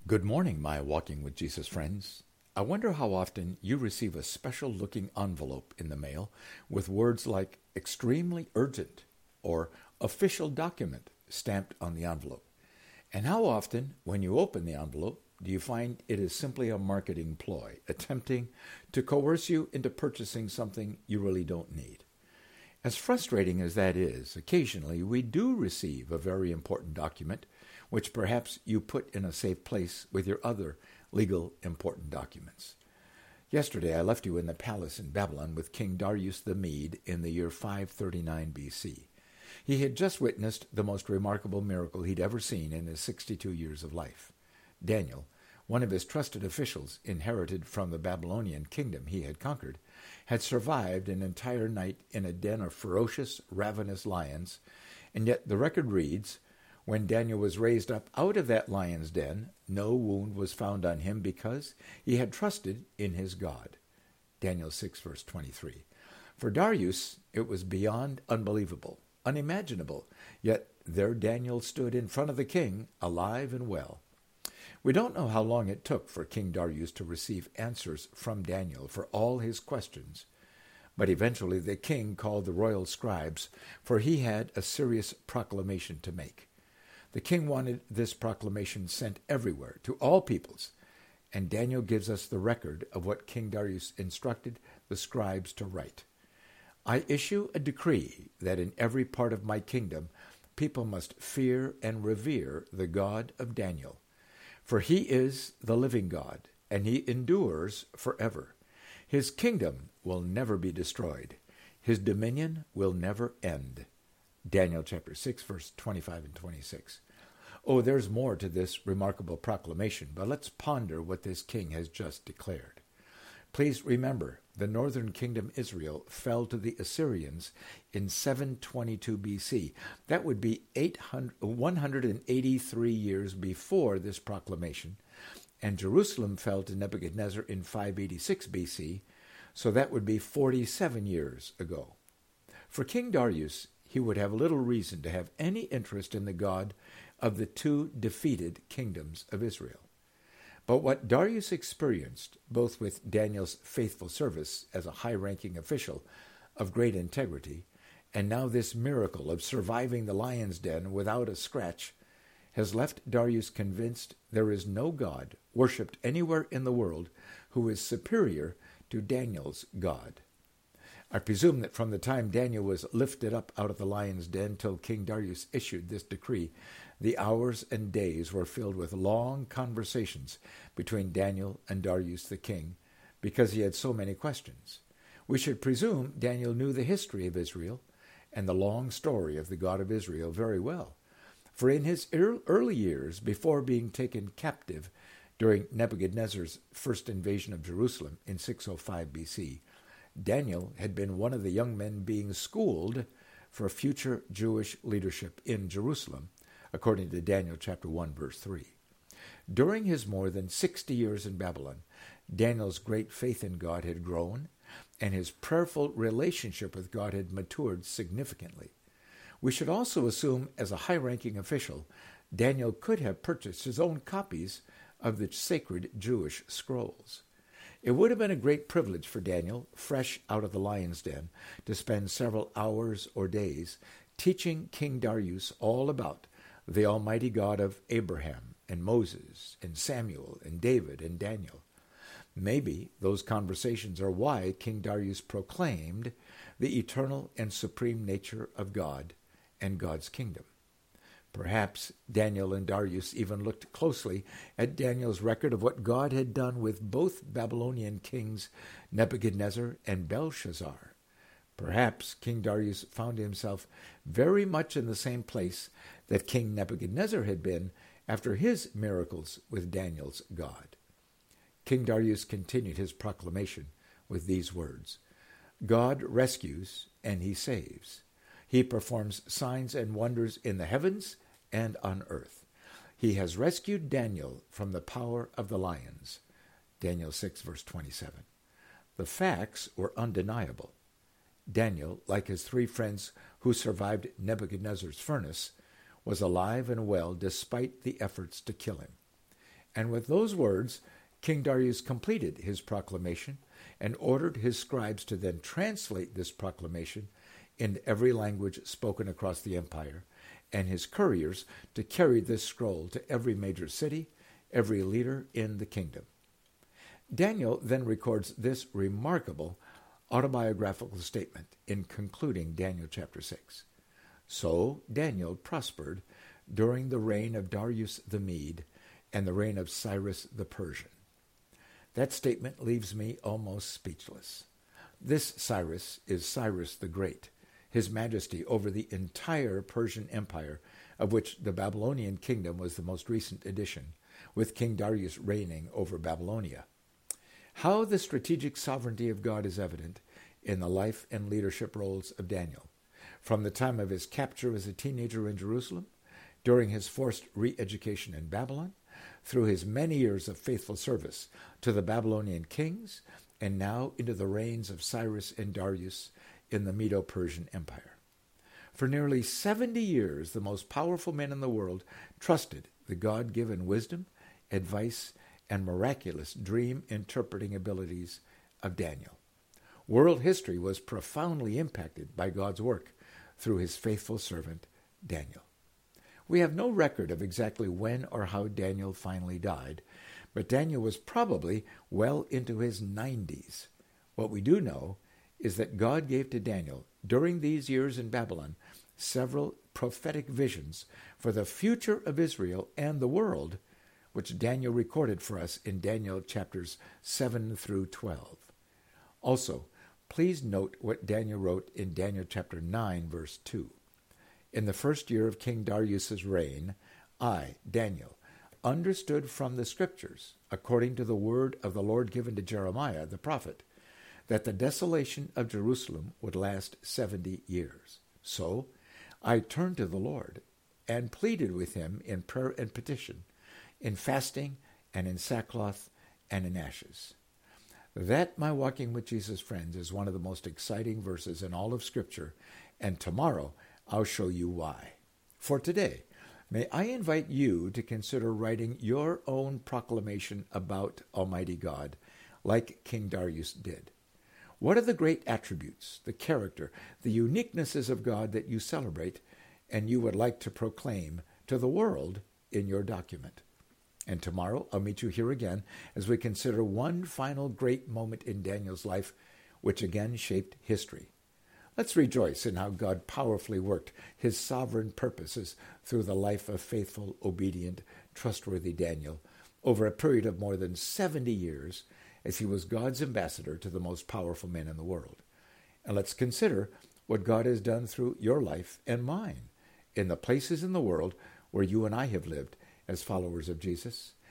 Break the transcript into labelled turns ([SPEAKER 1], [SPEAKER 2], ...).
[SPEAKER 1] Good morning, my Walking with Jesus friends. I wonder how often you receive a special looking envelope in the mail with words like extremely urgent or official document stamped on the envelope. And how often, when you open the envelope, do you find it is simply a marketing ploy, attempting to coerce you into purchasing something you really don't need? As frustrating as that is, occasionally we do receive a very important document which perhaps you put in a safe place with your other legal important documents. Yesterday I left you in the palace in Babylon with King Darius the Mede in the year 539 BC. He had just witnessed the most remarkable miracle he'd ever seen in his 62 years of life. Daniel, one of his trusted officials inherited from the Babylonian kingdom he had conquered, had survived an entire night in a den of ferocious, ravenous lions, and yet the record reads, when Daniel was raised up out of that lion's den, no wound was found on him because he had trusted in his God. Daniel 6, verse 23. For Darius, it was beyond unbelievable, unimaginable, yet there Daniel stood in front of the king, alive and well. We don't know how long it took for King Darius to receive answers from Daniel for all his questions, but eventually the king called the royal scribes, for he had a serious proclamation to make. The king wanted this proclamation sent everywhere, to all peoples, and Daniel gives us the record of what King Darius instructed the scribes to write. I issue a decree that in every part of my kingdom people must fear and revere the God of Daniel. For he is the living God, and he endures forever. His kingdom will never be destroyed. His dominion will never end. Daniel chapter 6, verse 25 and 26. Oh, there's more to this remarkable proclamation, but let's ponder what this king has just declared. Please remember, the northern kingdom Israel fell to the Assyrians in 722 BC. That would be 183 years before this proclamation. And Jerusalem fell to Nebuchadnezzar in 586 BC, so that would be 47 years ago. For King Darius, he would have little reason to have any interest in the God of the two defeated kingdoms of Israel. But what Darius experienced, both with Daniel's faithful service as a high-ranking official of great integrity, and now this miracle of surviving the lion's den without a scratch, has left Darius convinced there is no God worshipped anywhere in the world who is superior to Daniel's God. I presume that from the time Daniel was lifted up out of the lion's den till King Darius issued this decree, the hours and days were filled with long conversations between Daniel and Darius the king, because he had so many questions. We should presume Daniel knew the history of Israel and the long story of the God of Israel very well. For in his early years, before being taken captive during Nebuchadnezzar's first invasion of Jerusalem in 605 BC, Daniel had been one of the young men being schooled for future Jewish leadership in Jerusalem, according to Daniel chapter 1, verse 3. During his more than 60 years in Babylon, Daniel's great faith in God had grown, and his prayerful relationship with God had matured significantly. We should also assume, as a high-ranking official, Daniel could have purchased his own copies of the sacred Jewish scrolls. It would have been a great privilege for Daniel, fresh out of the lion's den, to spend several hours or days teaching King Darius all about the Almighty God of Abraham and Moses and Samuel and David and Daniel. Maybe those conversations are why King Darius proclaimed the eternal and supreme nature of God and God's kingdom. Perhaps Daniel and Darius even looked closely at Daniel's record of what God had done with both Babylonian kings Nebuchadnezzar and Belshazzar. Perhaps King Darius found himself very much in the same place that King Nebuchadnezzar had been after his miracles with Daniel's God. King Darius continued his proclamation with these words: God rescues and he saves. He performs signs and wonders in the heavens and on earth. He has rescued Daniel from the power of the lions. Daniel 6, verse 27. The facts were undeniable. Daniel, like his three friends who survived Nebuchadnezzar's furnace, was alive and well despite the efforts to kill him. And with those words, King Darius completed his proclamation and ordered his scribes to then translate this proclamation into every language spoken across the empire, and his couriers to carry this scroll to every major city, every leader in the kingdom. Daniel then records this remarkable autobiographical statement in concluding Daniel chapter 6. So Daniel prospered during the reign of Darius the Mede and the reign of Cyrus the Persian. That statement leaves me almost speechless. This Cyrus is Cyrus the Great, his majesty over the entire Persian Empire, of which the Babylonian kingdom was the most recent addition, with King Darius reigning over Babylonia. How the strategic sovereignty of God is evident in the life and leadership roles of Daniel, from the time of his capture as a teenager in Jerusalem, during his forced re-education in Babylon, through his many years of faithful service to the Babylonian kings, and now into the reigns of Cyrus and Darius in the Medo-Persian Empire. For nearly 70 years, the most powerful men in the world trusted the God-given wisdom, advice, and miraculous dream-interpreting abilities of Daniel. World history was profoundly impacted by God's work through his faithful servant, Daniel. We have no record of exactly when or how Daniel finally died, but Daniel was probably well into his 90s. What we do know is that God gave to Daniel, during these years in Babylon, several prophetic visions for the future of Israel and the world, which Daniel recorded for us in Daniel chapters 7 through 12. Also, please note what Daniel wrote in Daniel chapter 9, verse 2. In the first year of King Darius's reign, I, Daniel, understood from the Scriptures, according to the word of the Lord given to Jeremiah the prophet, that the desolation of Jerusalem would last 70 years. So I turned to the Lord and pleaded with him in prayer and petition, in fasting and in sackcloth and in ashes. That, my Walking with Jesus friends, is one of the most exciting verses in all of Scripture, and tomorrow I'll show you why. For today, may I invite you to consider writing your own proclamation about Almighty God, like King Darius did. What are the great attributes, the character, the uniquenesses of God that you celebrate and you would like to proclaim to the world in your document? And tomorrow I'll meet you here again as we consider one final great moment in Daniel's life, which again shaped history. Let's rejoice in how God powerfully worked his sovereign purposes through the life of faithful, obedient, trustworthy Daniel over a period of more than 70 years as he was God's ambassador to the most powerful men in the world. And let's consider what God has done through your life and mine in the places in the world where you and I have lived as followers of Jesus.